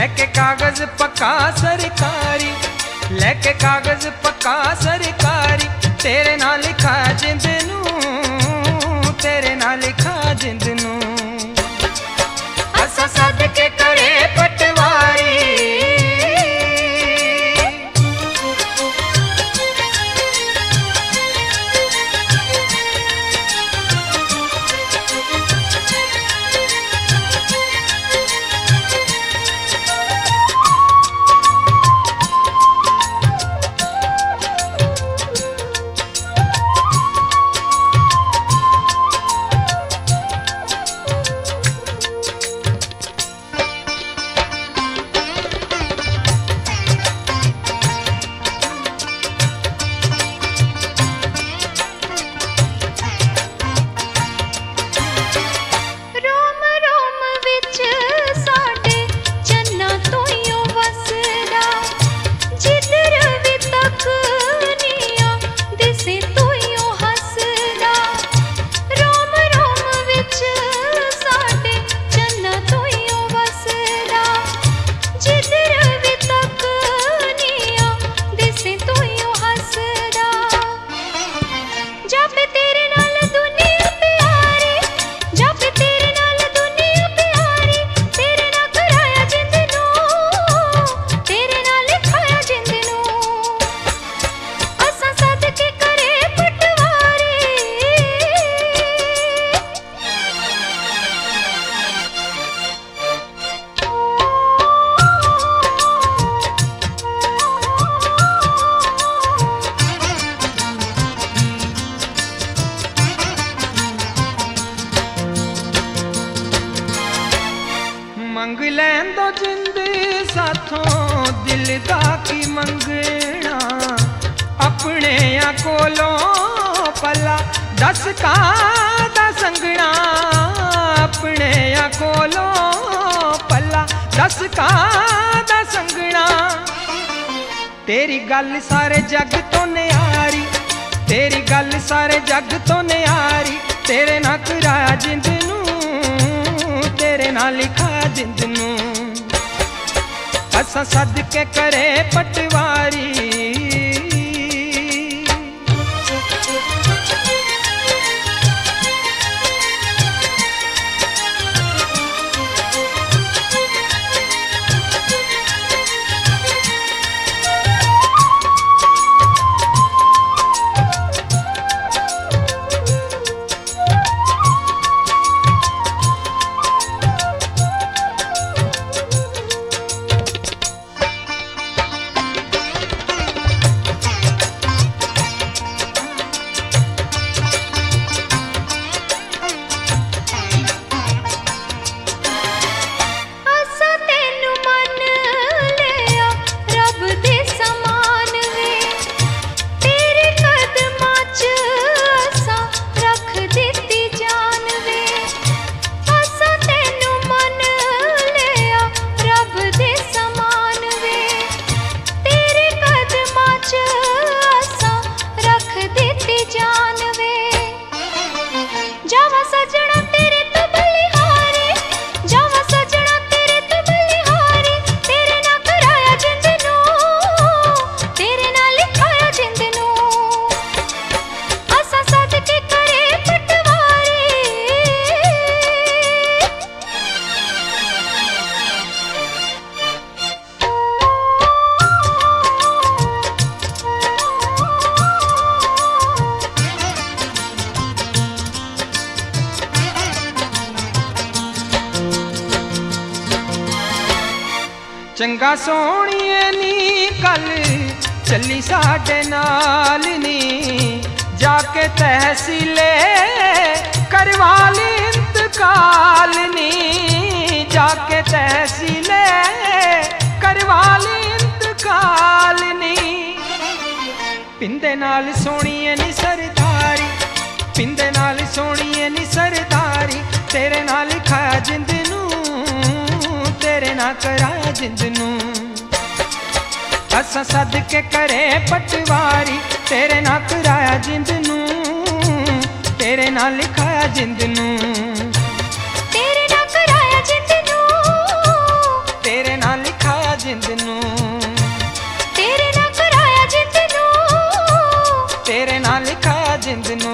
लेके कागज पक्का सरकारी, लेके कागज पक्का सरकारी, तेरे नाल लिखा जिंद नू, तेरे नाल लिखा जिंद नू। असा सद के करे पटवारी, मंग लैन दो जिंद साथों दिल दा की मंगना, अपने या कोलों पला दस का दा संगना, अपने या कोलों पला दस का दा संगना। तेरी गल सारे जग तो न्यारी, तेरी गल सारे जग तो न्यारी, तेरे ना कराया जिंद नू, तेरे ना लिखा जिंद नू। असा सद के करे पटवारी, चंगा सोहणिए नी कल चली साडे नाल नी, जाके तहसीले करवा ली इंतकाल नी, जाके तहसीले करवा ली इंतकाल नी। पिंदे नाल सोहणिए नी सरदारी, पिंदे नाल सोहणिए नी सरदारी, तेरे नाल लिखा जिंद नू, तेरे ना कराया जिंद नू। असा सद के करे पटवारी, तेरे ना कराया जिंद नू, तेरे ना लिखाया जिंद नू, तेरे ना कराया जिंद नू, तेरे ना लिखाया जिंद नू, तेरे नाल कराया जिंद नू, तेरे नाल लिखा जिंद नू।